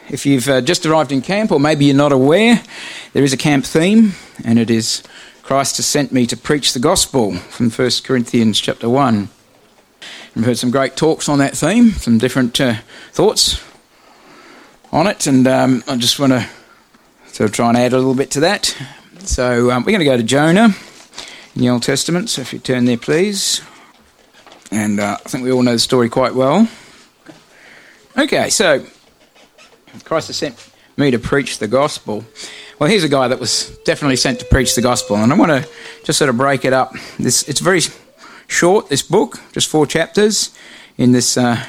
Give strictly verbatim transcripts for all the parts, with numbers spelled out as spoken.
If you've uh, just arrived in camp, or maybe you're not aware, there is a camp theme, and it is Christ has sent me to preach the gospel from First Corinthians chapter one. We've heard some great talks on that theme, some different uh, thoughts on it, and um, I just want to sort of try and add a little bit to that. So um, we're going to go to Jonah in the Old Testament, so if you turn there please. And uh, I think we all know the story quite well. Okay, so Christ has sent me to preach the gospel. Well, here's a guy that was definitely sent to preach the gospel, and I want to just sort of break it up. This it's very short, this book, just four chapters in this uh,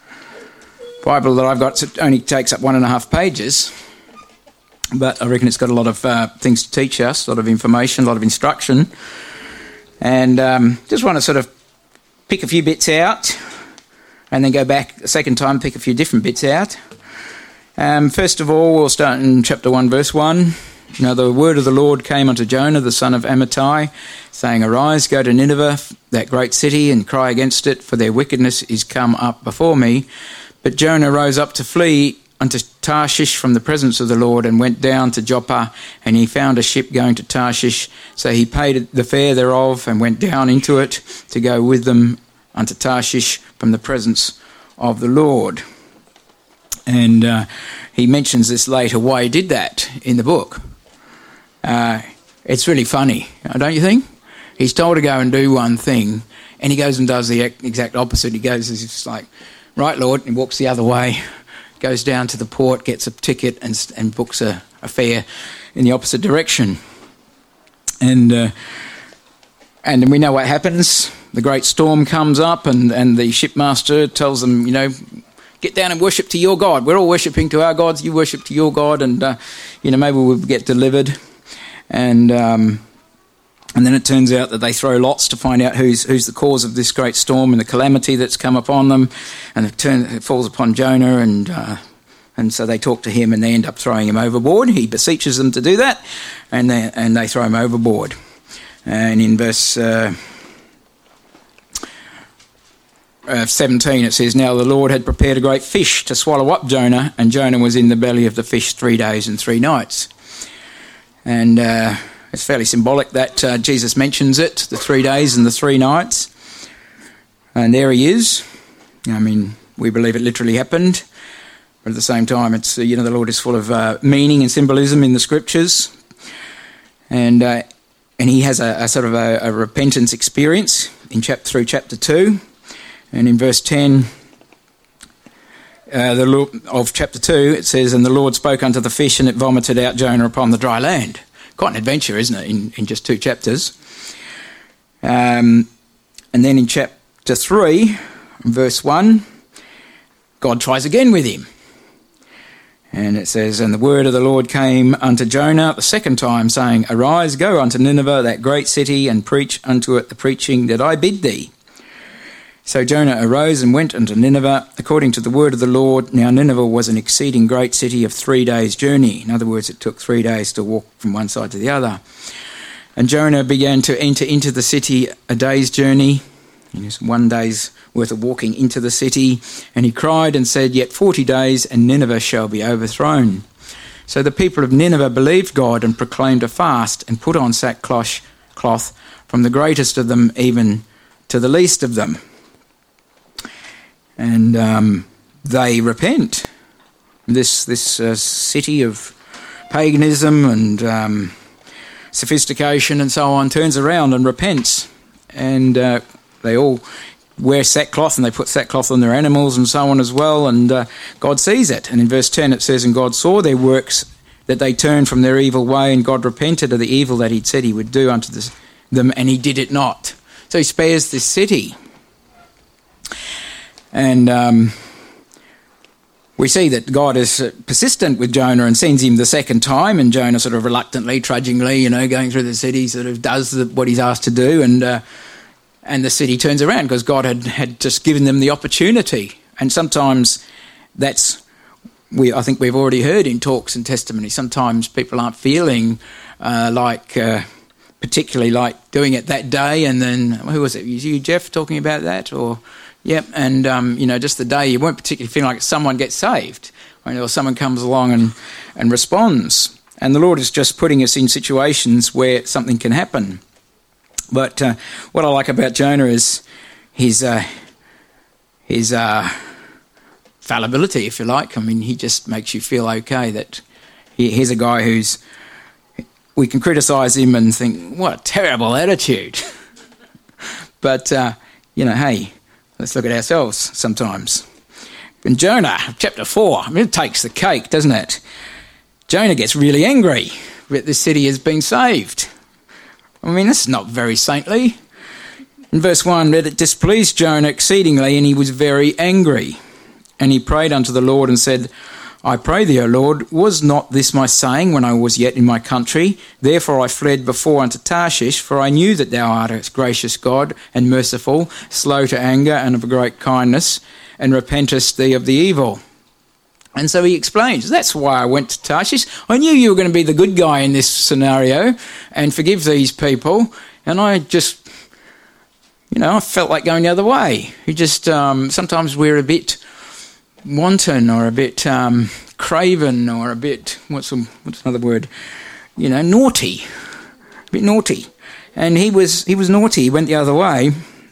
Bible that I've got. It only takes up one and a half pages, but I reckon it's got a lot of uh, things to teach us, a lot of information, a lot of instruction, and um, just want to sort of pick a few bits out and then go back a second time, pick a few different bits out. Um, first of all, we'll start in chapter one, verse one. Now the word of the Lord came unto Jonah, the son of Amittai, saying, Arise, go to Nineveh, that great city, and cry against it, for their wickedness is come up before me. But Jonah rose up to flee unto Tarshish from the presence of the Lord, and went down to Joppa, and he found a ship going to Tarshish. So he paid the fare thereof, and went down into it to go with them unto Tarshish from the presence of the Lord. And uh, he mentions this later, why he did that in the book. Uh, it's really funny, don't you think? He's told to go and do one thing, and he goes and does the exact opposite. He goes, it's like, right, Lord, and he walks the other way, goes down to the port, gets a ticket, and, and books a, a fare in the opposite direction. And uh, and then we know what happens. The great storm comes up, and, and the shipmaster tells them, you know, get down and worship to your God. We're all worshipping to our gods. You worship to your God, and uh, you know, maybe we'll get delivered. And um, and then it turns out that they throw lots to find out who's who's the cause of this great storm and the calamity that's come upon them. And it, turn, it falls upon Jonah, and uh, and so they talk to him, and they end up throwing him overboard. He beseeches them to do that, and they and they throw him overboard. And in verse Uh, Uh, seventeen, it says, Now the Lord had prepared a great fish to swallow up Jonah, and Jonah was in the belly of the fish three days and three nights. And uh, it's fairly symbolic that uh, Jesus mentions it, the three days and the three nights. And there he is. I mean, we believe it literally happened, but at the same time, it's uh, you know, the Lord is full of uh, meaning and symbolism in the scriptures. And uh, and he has a, a sort of a, a repentance experience in chapter through chapter two. And in verse ten uh, the Lord, of chapter two, it says, And the Lord spoke unto the fish, and it vomited out Jonah upon the dry land. Quite an adventure, isn't it, in, in just two chapters. Um, and then in chapter three, verse one, God tries again with him. And it says, And the word of the Lord came unto Jonah the second time, saying, Arise, go unto Nineveh, that great city, and preach unto it the preaching that I bid thee. So Jonah arose and went unto Nineveh, according to the word of the Lord. Now Nineveh was an exceeding great city of three days' journey. In other words, it took three days to walk from one side to the other. And Jonah began to enter into the city a day's journey, one day's worth of walking into the city. And he cried and said, Yet forty days, and Nineveh shall be overthrown. So the people of Nineveh believed God, and proclaimed a fast, and put on sackcloth cloth, from the greatest of them even to the least of them. And um, they repent. This this uh, city of paganism and um, sophistication and so on turns around and repents. And uh, they all wear sackcloth, and they put sackcloth on their animals and so on as well. And uh, God sees it. And in verse ten it says, And God saw their works, that they turned from their evil way, and God repented of the evil that he'd said he would do unto this, them, and he did it not. So he spares this city. And um, we see that God is persistent with Jonah and sends him the second time, and Jonah sort of reluctantly, trudgingly, you know, going through the city, sort of does the, what he's asked to do, and uh, and the city turns around because God had, had just given them the opportunity. And sometimes that's, we I think we've already heard in talks and testimony, sometimes people aren't feeling uh, like, uh, particularly like doing it that day, and then, who was it, was you, Jeff, talking about that, or... Yep, and, um, you know, just the day you weren't particularly feeling like someone gets saved. or someone comes along and, and responds. And the Lord is just putting us in situations where something can happen. But uh, what I like about Jonah is his uh, his uh, fallibility, if you like. I mean, he just makes you feel okay that he, here's a guy who's, we can criticise him and think, what a terrible attitude. But, uh, you know, hey, let's look at ourselves sometimes. In Jonah, chapter four, I mean, it takes the cake, doesn't it? Jonah gets really angry that the city has been saved. I mean, that's not very saintly. In verse one, that it displeased Jonah exceedingly, and he was very angry. And he prayed unto the Lord and said, I pray thee, O Lord, was not this my saying when I was yet in my country? Therefore I fled before unto Tarshish, for I knew that thou art a gracious God and merciful, slow to anger and of a great kindness, and repentest thee of the evil. And so he explains, that's why I went to Tarshish. I knew you were going to be the good guy in this scenario and forgive these people. And I just, you know, I felt like going the other way. You just, um, sometimes we're a bit wanton or a bit um, craven or a bit, what's, a, what's another word? You know, naughty. A bit naughty. And he was, he was naughty. He went the other way.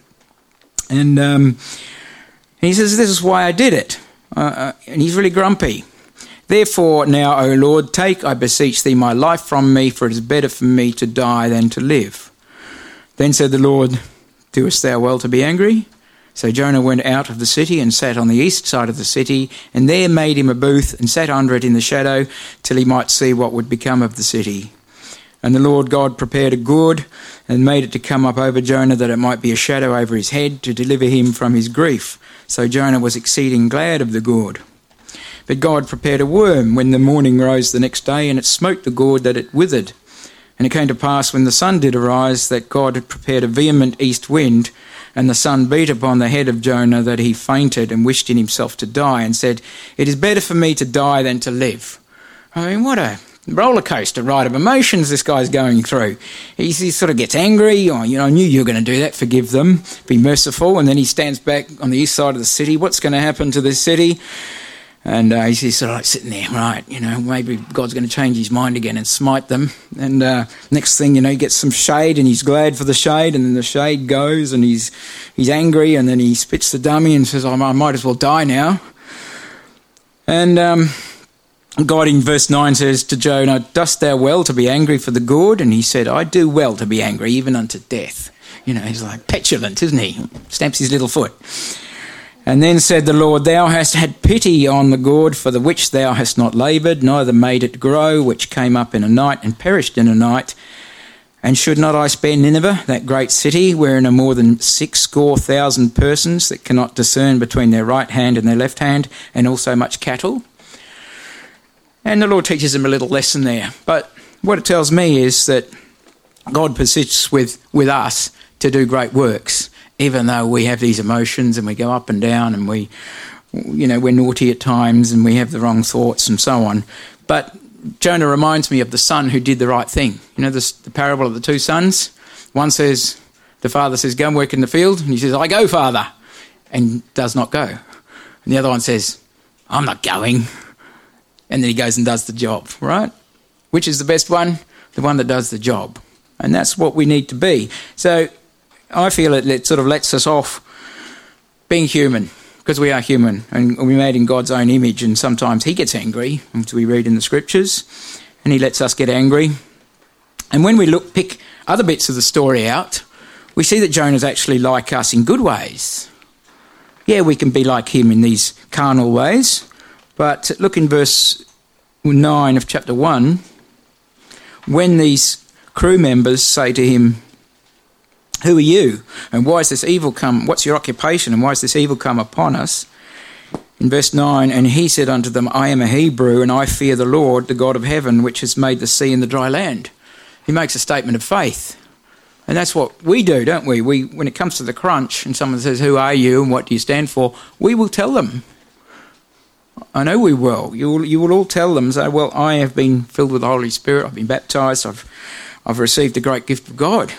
And um, he says, this is why I did it. Uh, uh, and he's really grumpy. Therefore now, O Lord, take, I beseech thee, my life from me, for it is better for me to die than to live. Then said the Lord, doest thou well to be angry? So Jonah went out of the city and sat on the east side of the city, and there made him a booth and sat under it in the shadow till he might see what would become of the city. And the Lord God prepared a gourd and made it to come up over Jonah, that it might be a shadow over his head to deliver him from his grief. So Jonah was exceeding glad of the gourd. But God prepared a worm when the morning rose the next day, and it smote the gourd that it withered. And it came to pass when the sun did arise that God had prepared a vehement east wind, and the sun beat upon the head of Jonah, that he fainted and wished in himself to die, and said, it is better for me to die than to live. I mean, what a roller coaster ride of emotions this guy's going through. He, he sort of gets angry. Oh, you know, I knew you were going to do that. Forgive them. Be merciful. And then he stands back on the east side of the city. What's going to happen to this city? And uh, he's sort of like sitting there, right, you know, maybe God's going to change his mind again and smite them. And uh, next thing, you know, he gets some shade and he's glad for the shade, and then the shade goes and he's he's angry, and then he spits the dummy and says, oh, I might as well die now. And um, God in verse nine says to Jonah, dost thou well to be angry for the gourd? And he said, I do well to be angry, even unto death. You know, he's like petulant, isn't he? Stamps his little foot. And then said the Lord, thou hast had pity on the gourd, for the which thou hast not laboured, neither made it grow, which came up in a night and perished in a night. And should not I spare Nineveh, that great city, wherein are more than six score thousand persons that cannot discern between their right hand and their left hand, and also much cattle? And the Lord teaches him a little lesson there. But what it tells me is that God persists with, with us to do great works, even though we have these emotions and we go up and down and we, you know, we're naughty at times and we have the wrong thoughts and so on. But Jonah reminds me of the son who did the right thing. You know, this, the parable of the two sons. One says, the father says, go and work in the field. And he says, I go, father, and does not go. And the other one says, I'm not going. And then he goes and does the job, right? Which is the best one? The one that does the job. And that's what we need to be. So I feel it, it sort of lets us off being human, because we are human and we're made in God's own image, and sometimes he gets angry, as we read in the scriptures, and he lets us get angry. And when we look, pick other bits of the story out, we see that Jonah's actually like us in good ways. Yeah, we can be like him in these carnal ways, but look in verse nine of chapter one, when these crew members say to him, who are you? And why is this evil come? What's your occupation? And why has this evil come upon us? In verse nine, and he said unto them, I am a Hebrew, and I fear the Lord, the God of heaven, which has made the sea and the dry land. He makes a statement of faith. And that's what we do, don't we? We, when it comes to the crunch and someone says, who are you and what do you stand for? We will tell them. I know we will. You will, you will all tell them, say, well, I have been filled with the Holy Spirit. I've been baptised. I've, I've received the great gift of God.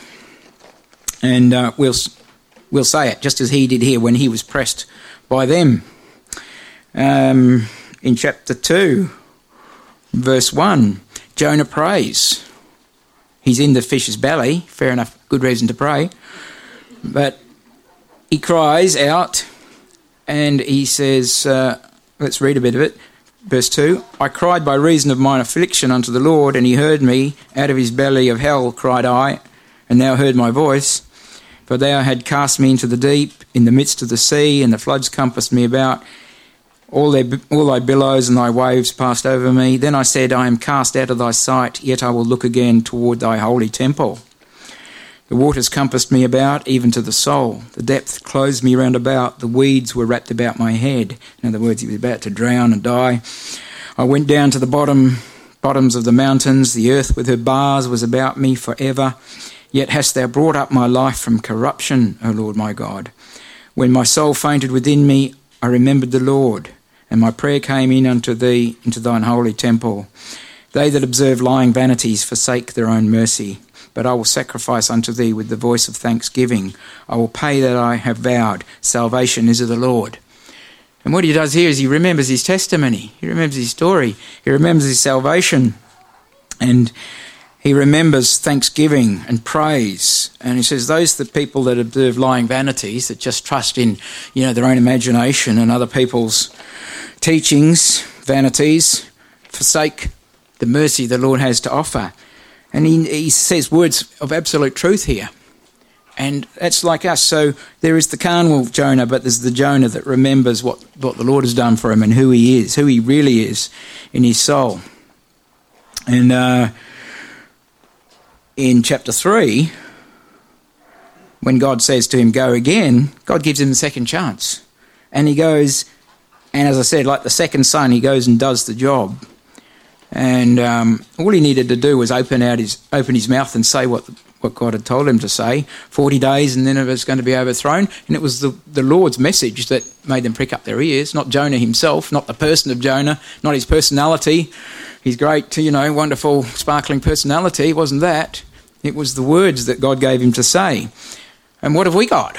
And uh, we'll we'll say it, just as he did here when he was pressed by them. Um, in chapter two, verse one. Jonah prays. He's in the fish's belly. Fair enough, good reason to pray. But he cries out and he says, uh, let's read a bit of it. Verse two, I cried by reason of mine affliction unto the Lord, and he heard me. Out of his belly of hell cried I, and thou heard my voice. For thou had cast me into the deep, in the midst of the sea, and the floods compassed me about. All, their, all thy billows and thy waves passed over me. Then I said, I am cast out of thy sight, yet I will look again toward thy holy temple. The waters compassed me about, even to the soul. The depth closed me round about. The weeds were wrapped about my head. In other words, he was about to drown and die. I went down to the bottom, bottoms of the mountains. The earth with her bars was about me for ever. Yet hast thou brought up my life from corruption, O Lord my God. When my soul fainted within me, I remembered the Lord, and my prayer came in unto thee into thine holy temple. They that observe lying vanities forsake their own mercy. But I will sacrifice unto thee with the voice of thanksgiving. I will pay that I have vowed. Salvation is of the Lord. And what he does here is he remembers his testimony. He remembers his story. He remembers his salvation. And he remembers thanksgiving and praise. And he says, those the people that observe lying vanities, that just trust in, you know, their own imagination and other people's teachings, vanities, forsake the mercy the Lord has to offer. And he, he says words of absolute truth here. And that's like us. So there is the carnal Jonah, but there's the Jonah that remembers what, what the Lord has done for him and who he is, who he really is in his soul. And uh, in chapter three, when God says to him, go again, God gives him a second chance. And he goes, and as I said, like the second son, he goes and does the job. And um, all he needed to do was open out his open his mouth and say what what God had told him to say. Forty days, and then it was going to be overthrown. And it was the, the Lord's message that made them prick up their ears, not Jonah himself, not the person of Jonah, not his personality, his great, you know, wonderful, sparkling personality. It wasn't that. It was the words that God gave him to say. And what have we got?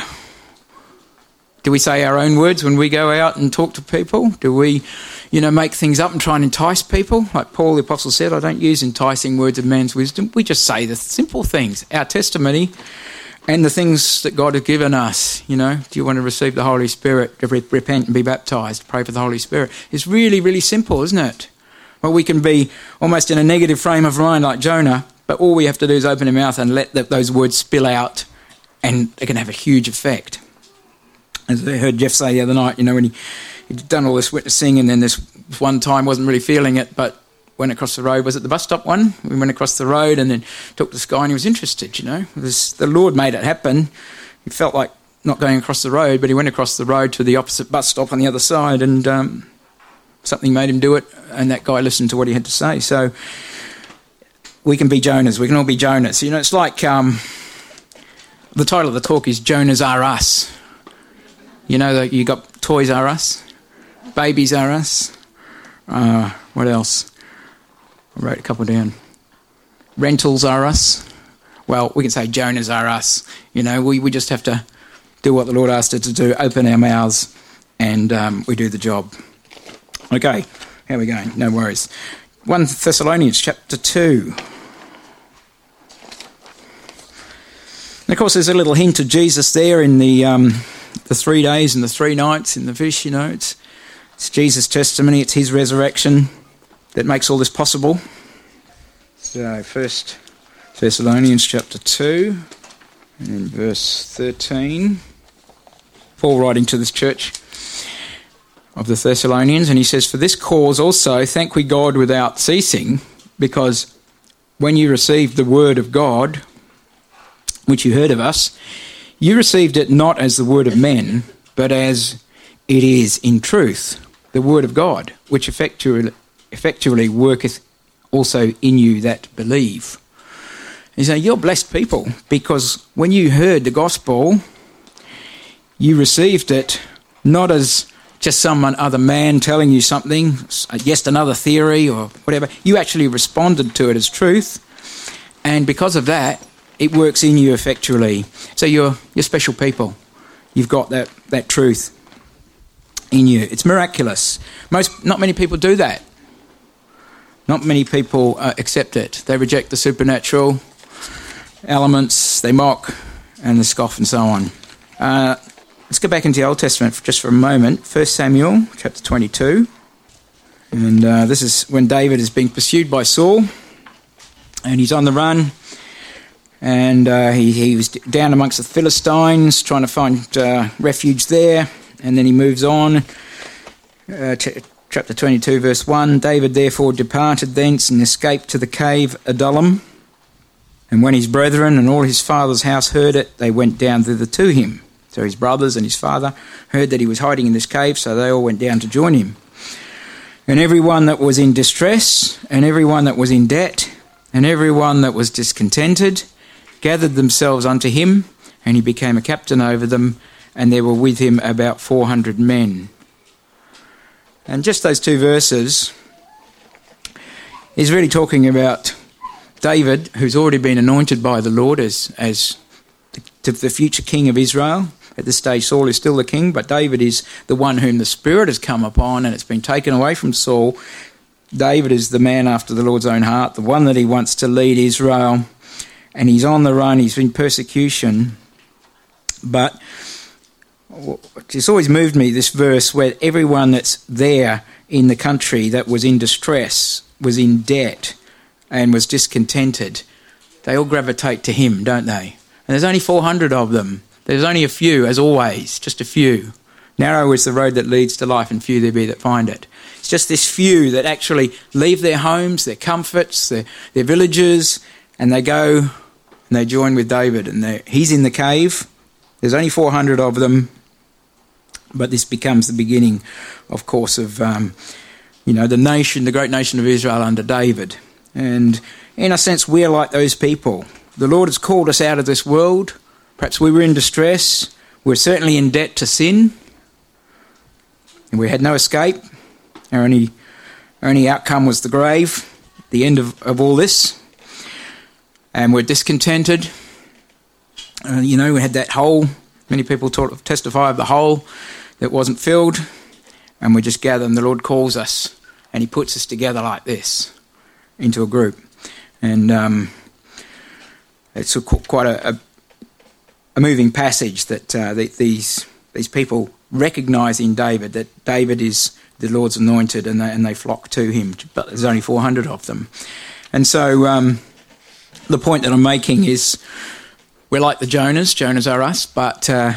Do we say our own words when we go out and talk to people? Do we, you know, make things up and try and entice people? Like Paul the Apostle said, I don't use enticing words of man's wisdom. We just say the simple things, our testimony and the things that God has given us. You know, do you want to receive the Holy Spirit, to re- repent and be baptised, pray for the Holy Spirit? It's really, really simple, isn't it? Well, we can be almost in a negative frame of mind like Jonah, but all we have to do is open our mouth and let the, those words spill out, and they can have a huge effect. As I heard Jeff say the other night, you know, when he, he'd done all this witnessing, and then this one time wasn't really feeling it, but went across the road. Was it the bus stop one? We went across the road and then talked to this guy, and he was interested, you know. It was, the Lord made it happen. He felt like not going across the road, but he went across the road to the opposite bus stop on the other side, and um, something made him do it, and that guy listened to what he had to say. So we can be Jonahs. We can all be Jonahs. You know, it's like um, the title of the talk is Jonahs Are Us. You know, that you got Toys R Us, Babies R Us, uh, what else? I wrote a couple down. Rentals R Us. Well, we can say Jonahs are us. You know, we, we just have to do what the Lord asked us to do, open our mouths, and um, we do the job. Okay, how are we going? No worries. First Thessalonians chapter two. And of course, there's a little hint of Jesus there in the... Um, the three days and the three nights in the fish, you know, it's, it's Jesus' testimony, it's his resurrection that makes all this possible. So, First Thessalonians chapter two and verse thirteen. Paul writing to this church of the Thessalonians, and he says, for this cause also thank we God without ceasing, because when you received the word of God, which you heard of us, you received it not as the word of men, but as it is in truth, the word of God, which effectually, effectually worketh also in you that believe. And so you're blessed people, because when you heard the gospel, you received it not as just some other man telling you something, just another theory or whatever. You actually responded to it as truth, and because of that, it works in you effectually. So you're you're special people. You've got that, that truth in you. It's miraculous. Most, not many people do that. Not many people uh, accept it. They reject the supernatural elements, they mock and they scoff and so on. Uh, let's go back into the Old Testament for just for a moment. First Samuel chapter twenty-two. And uh, this is when David is being pursued by Saul and he's on the run. And uh, he, he was down amongst the Philistines trying to find uh, refuge there. And then he moves on. Uh, ch- chapter twenty-two verse one. David therefore departed thence and escaped to the cave Adullam. And when his brethren and all his father's house heard it, they went down thither to him. So his brothers and his father heard that he was hiding in this cave, so they all went down to join him. And everyone that was in distress, and everyone that was in debt, and everyone that was discontented, gathered themselves unto him, and he became a captain over them, and there were with him about four hundred men. And just those two verses is really talking about David, who's already been anointed by the Lord as, as the, the future king of Israel. At this stage, Saul is still the king, but David is the one whom the Spirit has come upon, and it's been taken away from Saul. David is the man after the Lord's own heart, the one that he wants to lead Israel, and he's on the run, he's in persecution. But it's always moved me, this verse, where everyone that's there in the country that was in distress, was in debt, and was discontented, they all gravitate to him, don't they? And there's only four hundred of them. There's only a few, as always, just a few. Narrow is the road that leads to life, and few there be that find it. It's just this few that actually leave their homes, their comforts, their, their villages, and they go and they join with David. And he's in the cave. There's only four hundred of them, but this becomes the beginning, of course, of um, you know the nation, the great nation of Israel under David. And in a sense, we're like those people. The Lord has called us out of this world. Perhaps we were in distress. We're certainly in debt to sin. And we had no escape. Our only, our only outcome was the grave, the end of, of all this. And we're discontented. Uh, you know, we had that hole. Many people talk, testify of the hole that wasn't filled. And we just gather, and the Lord calls us. And he puts us together like this into a group. And um, it's a, quite a, a, a moving passage that uh, the, these these people recognise in David, that David is the Lord's anointed, and they, and they flock to him. But there's only four hundred of them. And so um, the point that I'm making is we're like the Jonahs. Jonahs are us, but uh,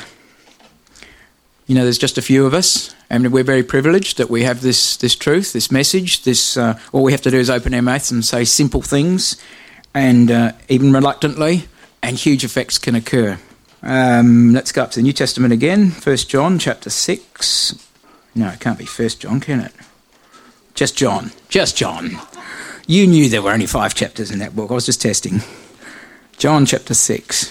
you know, there's just a few of us. And we're very privileged that we have this this truth, this message. This uh, all we have to do is open our mouths and say simple things, and uh, even reluctantly, and huge effects can occur. Um, let's go up to the New Testament again. First John chapter six. No, it can't be First John, can it? Just John. Just John. You knew there were only five chapters in that book. I was just testing. John chapter six.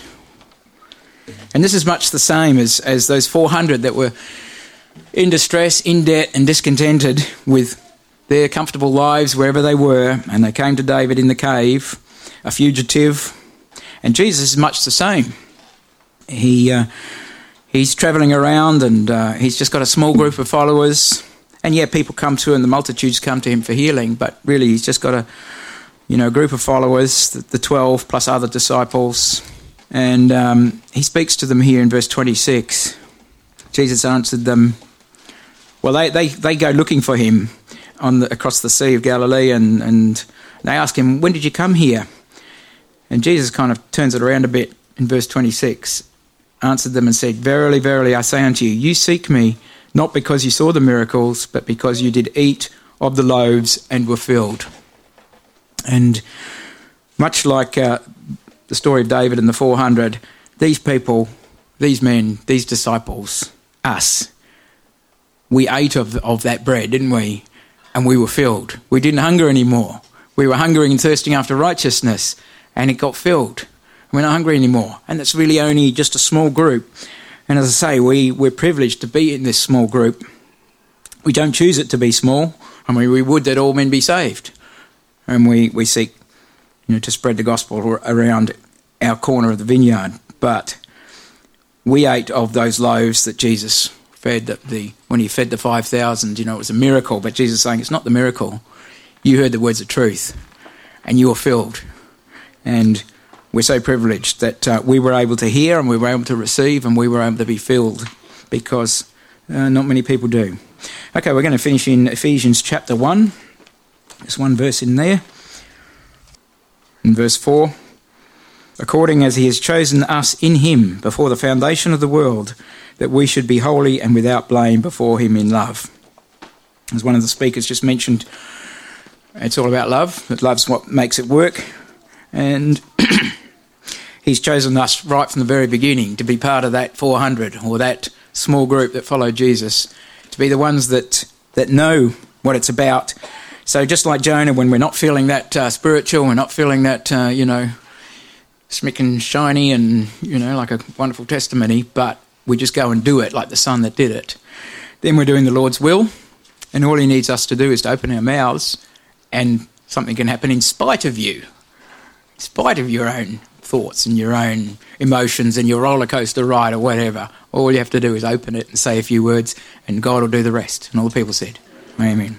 And this is much the same as, as those four hundred that were in distress, in debt, and discontented with their comfortable lives wherever they were, and they came to David in the cave, a fugitive. And Jesus is much the same. He uh, he's travelling around, and uh, he's just got a small group of followers. And yeah, people come to him, the multitudes come to him for healing, but really he's just got a you know group of followers, the, the twelve plus other disciples. And um, he speaks to them here in verse twenty-six. Jesus answered them. Well, they, they, they go looking for him on the, across the Sea of Galilee, and, and they ask him, when did you come here? And Jesus kind of turns it around a bit in verse twenty-six, answered them and said, verily, verily, I say unto you, you seek me, not because you saw the miracles, but because you did eat of the loaves and were filled. And much like uh, the story of David and the four hundred, these people, these men, these disciples, us, we ate of, of that bread, didn't we? And we were filled. We didn't hunger anymore. We were hungering and thirsting after righteousness, and it got filled. We're not hungry anymore. And that's really only just a small group. And as I say, we, we're privileged to be in this small group. We don't choose it to be small. I mean, we would that all men be saved. And we, we seek you know, to spread the gospel around our corner of the vineyard. But we ate of those loaves that Jesus fed the, the when he fed the five thousand, you know, it was a miracle. But Jesus is saying it's not the miracle. You heard the words of truth, and you were filled. And we're so privileged that uh, we were able to hear, and we were able to receive, and we were able to be filled, because uh, not many people do. Okay, we're going to finish in Ephesians chapter one. There's one verse in there. In verse four, according as he has chosen us in him before the foundation of the world, that we should be holy and without blame before him in love. As one of the speakers just mentioned, it's all about love. That love's what makes it work. And he's chosen us right from the very beginning to be part of that four hundred, or that small group that followed Jesus, to be the ones that, that know what it's about. So just like Jonah, when we're not feeling that uh, spiritual, we're not feeling that, uh, you know, smick and shiny and, you know, like a wonderful testimony, but we just go and do it like the son that did it. Then we're doing the Lord's will, and all he needs us to do is to open our mouths, and something can happen in spite of you, in spite of your own thoughts and your own emotions and your roller coaster ride or whatever. All you have to do is open it and say a few words, and God will do the rest. And all the people said, amen.